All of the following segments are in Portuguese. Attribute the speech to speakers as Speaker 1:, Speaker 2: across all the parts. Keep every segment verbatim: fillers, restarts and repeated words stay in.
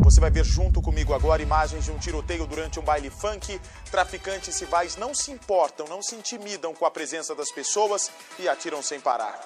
Speaker 1: Você vai ver junto comigo agora imagens de um tiroteio durante um baile funk. Traficantes rivais não se importam, não se intimidam com a presença das pessoas e atiram sem parar.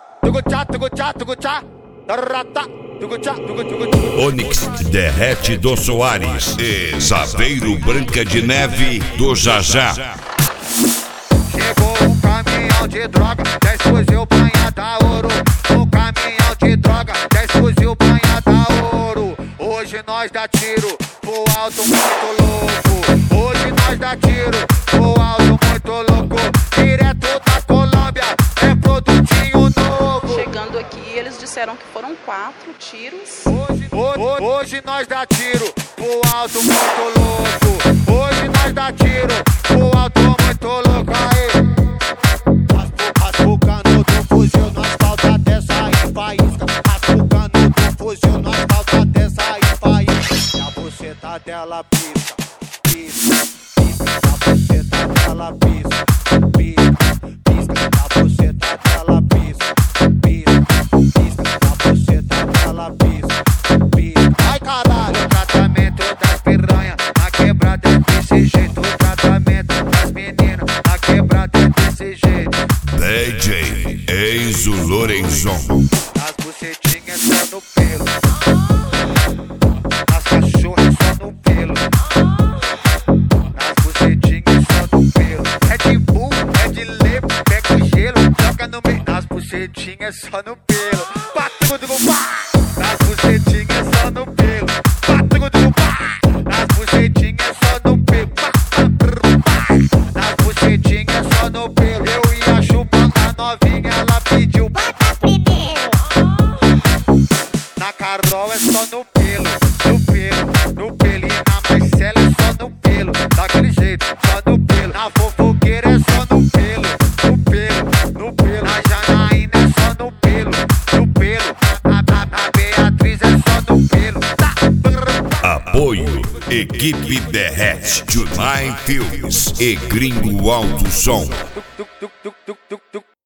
Speaker 2: Onyx Derrete do Soares e Saveiro Branca de Neve do Jajá.
Speaker 3: Chegou um caminhão de droga, dez fuzil banhada ouro. Um caminhão de droga, dez fuzil banhada ouro. Hoje nós dá tiro pro alto muito louco. Hoje nós dá tiro pro alto muito louco. Direto da Colômbia, é produtinho novo.
Speaker 4: Chegando aqui, eles disseram que foram quatro tiros.
Speaker 3: Hoje, hoje, hoje nós dá tiro pro alto muito louco. Hoje nós dá tiro pro alto muito louco. Aí, raspucando do fuzil no asfalto até sair faísca. Raspucando do fuzil no asfalto até sair faísca. E a buceta dela pisca, pisca, pisca. A buceta dela pisca, pisca, pisca. A buceta dela pisca, pisca, pisca. A buceta dela pisca, pisca. Ai caralho, o tratamento das piranha na quebrada é desse jeito. O tratamento das meninas na quebrada é desse jeito.
Speaker 2: D J Enzo Lorenzon.
Speaker 3: As bucetinhas só no pelo, as cachorras só no pelo, as bucetinhas só no pelo. É de burro, é de lepo, pega o gelo, joga no meio. As bucetinhas só no pelo, batudo do pá. As bucetinhas só no pelo, batudo do pá. As bucetinhas só no pelo, pá, pá, pá. As bucetinhas só no pelo. Eu ia chupar a novinha, ela pediu. Na Carol é só no pelo, no pelo, no pelo. E na Marcela é só no pelo, daquele jeito, só no pelo. Na fofoqueira é só no pelo, no pelo, no pelo. Na Janaína é só no pelo, no pelo. A, a, a Beatriz é só no pelo. Tá.
Speaker 2: Apoio Equipe Derrete, July Filmes e Gringo Alto Som.